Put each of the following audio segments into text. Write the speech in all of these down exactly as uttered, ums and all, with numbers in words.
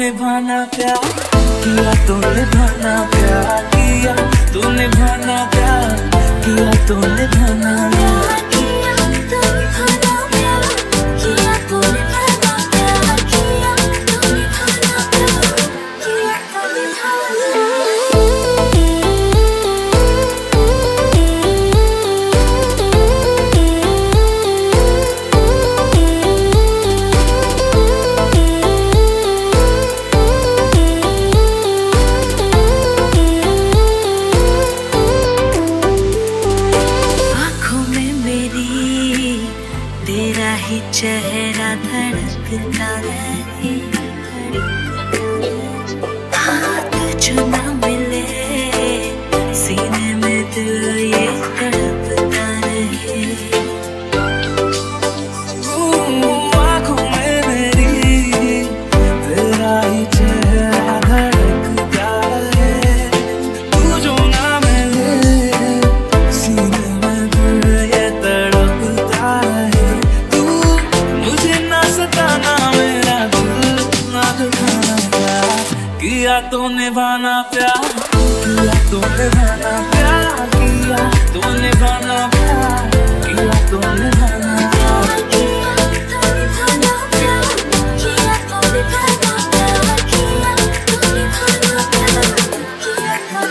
निभाना प्यार किया, तो निभाना प्यार किया, तो निभाना प्यार किया, तो निभाना प्यार किया, तो निभाना प्यार किया, तो निभाना प्यार किया, तो निभाना प्यार किया, तो निभाना। तेरा ही चेहरा धड़कता रहे, हाथ जो ना मिले सीने में दिल ये तड़पता रहे। आँखों में मेरी तेरा ही चेहरा धड़कता रहे, तू जो ना मिले सीने में दिल ये तड़पता रहे। किया तो निभाना प्यार किया, तो निभाना प्यार किया, तो निभाना प्यार किया, तो निभाना प्यार किया, तो निभाना प्यार किया, तो निभाना प्यार किया, तो निभाना प्यार किया, तो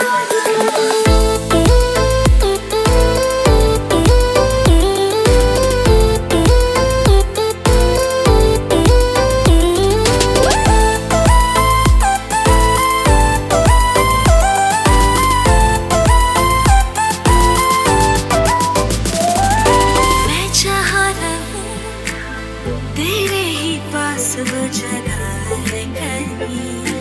तेरे ही पास वो जगह है कहीं,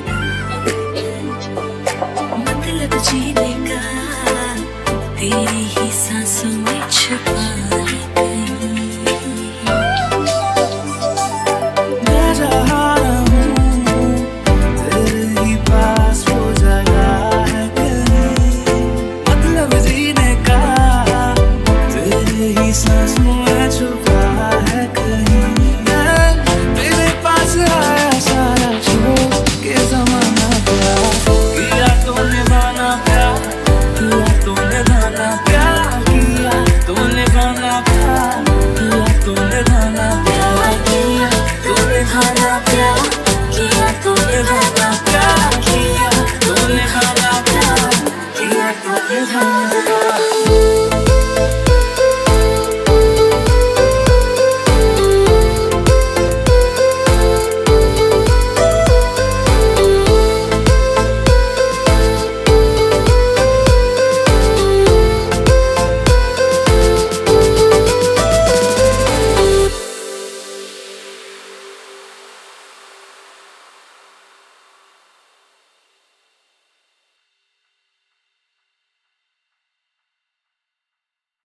मतलब जीने का तेरी ही सांसों में छुपा है कहीं। मैं जहाँ रहूं तेरे ही पास वो जगह है कहीं, मतलब जीने का तेरे ही सांसों में छुपा है कहीं। Thank you.